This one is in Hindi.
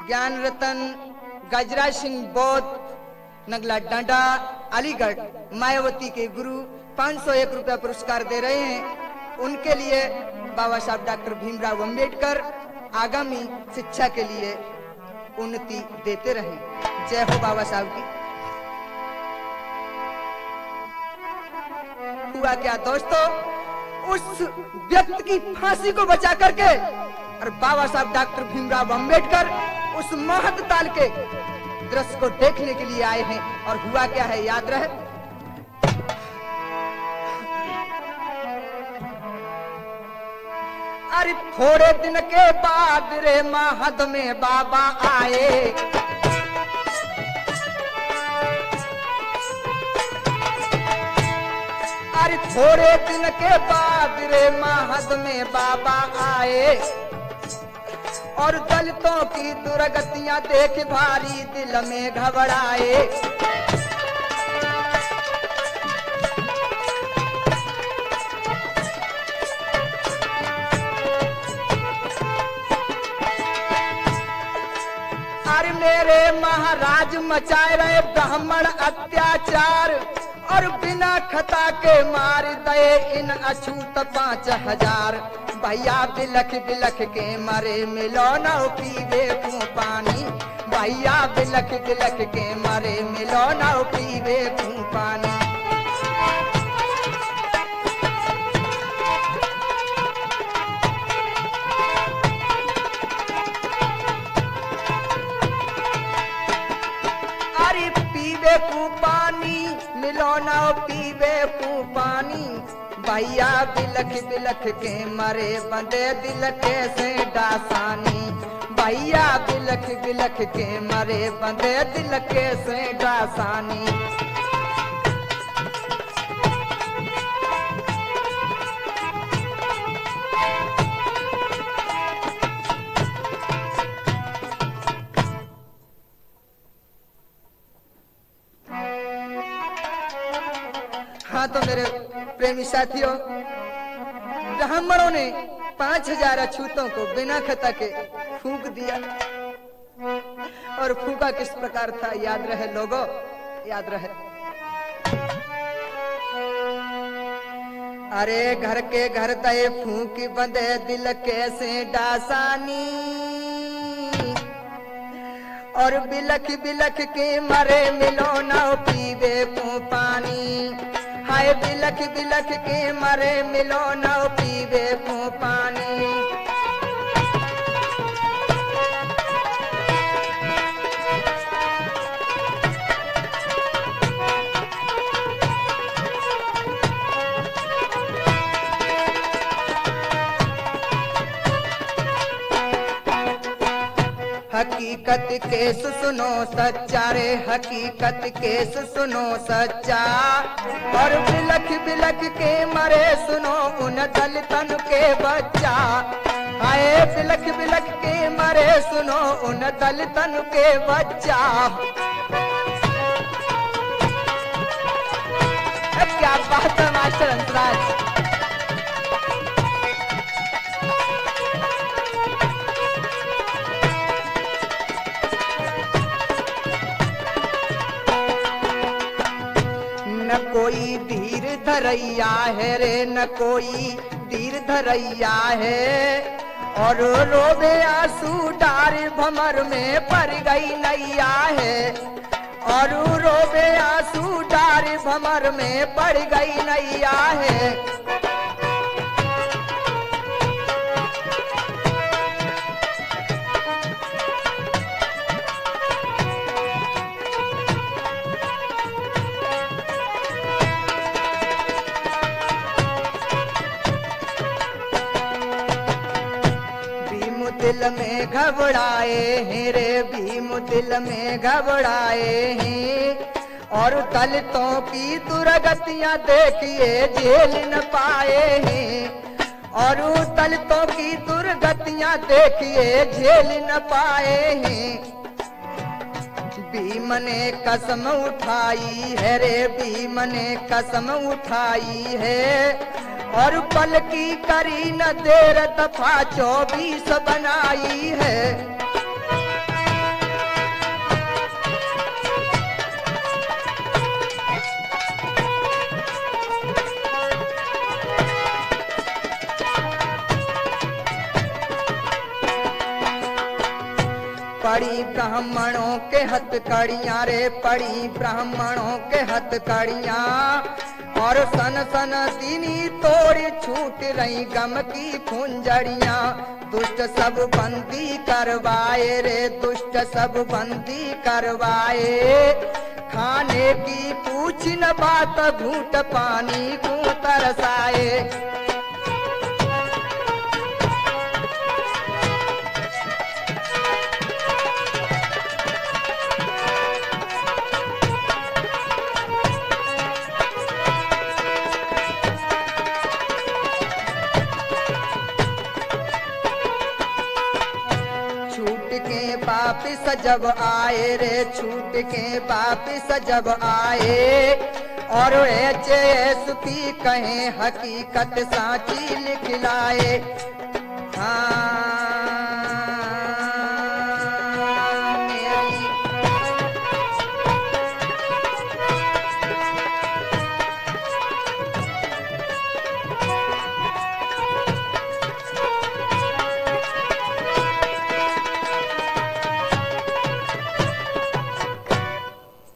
ज्ञान रतन गजराज सिंह बौद्ध नगला डांडा अलीगढ़ मायावती के गुरु 501 रुपया पुरस्कार दे रहे हैं। उनके लिए बाबा साहब डॉक्टर भीमराव अंबेडकर आगामी शिक्षा के लिए उन्नति देते रहें। जय हो बाबा साहब की। हुआ क्या दोस्तों, उस व्यक्ति की फांसी को बचा करके और बाबा साहब डॉक्टर भीमराव अंबेडकर उस महत ताल के दृश्य को देखने के लिए आए हैं। और हुआ क्या है याद रहे, अरे थोड़े दिन के बाद रे महद में बाबा आए। अरे थोड़े दिन के बाद रे महद में बाबा आए और दलितों की दुर्गतियां देख भारी दिल में घबराए। अरे मेरे महाराज मचाए रहे ब्राह्मण अत्याचार और बिना खता के मार दे इन अछूत 5000। भैया बिलख बिलख के मरे मिलो न पीवे को पानी। भैया बिलख बिलख के मरे मिलो न पीवे को पानी। अरे पीवे को पानी मिलो न पीवे को पानी। भैया बिलख बिलख के मरे बंदे दिल के से डासानी। भैया बिलख बिलख के मरे बंदे दिल के से डासानी। हाँ तो मेरे प्रेमी साथियों, ब्राह्मणों ने 5000 अछूतों को बिना खता के फूंक दिया। और फूंका किस प्रकार था याद रहे लोगों, याद रहे। अरे घर के घर दे फूंक बंदे दिल कैसे डासानी। और बिलख बिलख के मरे मिलो न पीवे को पानी। हाय बिलख बिलख के मरे मिलो न पीवे को पानी। हकीकत केस सुनो सच्चा रे, हकीकत केस सुनो सच्चा। और बिलख बिलख के मरे सुनो उन दलितन के बच्चा। हाय बिलख बिलख के मरे सुनो उन दलितन के बच्चा। क्या बात है मास्टर हंसराज। न कोई धीर धरैया है रे, न कोई धीर धरैया है। और रोबे आंसू डार भमर में पड़ गई नैया है। और रोबे आंसू डार भमर में पड़ गई नैया है। दिल में घबराए हैं रे, भीम दिल में घबराए हैं। और दलितों की दुर्गतियां देखिए झेल न पाए हैं। और दलितों की दुर्गतियां देखिए झेल न पाए हैं। भीम ने कसम उठाई है रे, भीम ने कसम उठाई है। और पल की करी न देर दफा 24 बनाई है। पड़ी ब्राह्मणों के हथकड़ियां रे, पड़ी ब्राह्मणों के हथकड़ियां। और सन सन दीनी तोड़ी छूट रही गम की फुंजड़ियां। दुष्ट सब बंदी करवाए रे, दुष्ट सब बंदी करवाए। खाने की पूछ न बात, घूंट पानी को तरसाए। वापिस जब आए रे, छूट के वापिस जब आए। और की कहें हकीकत साची लिखलाए। हाँ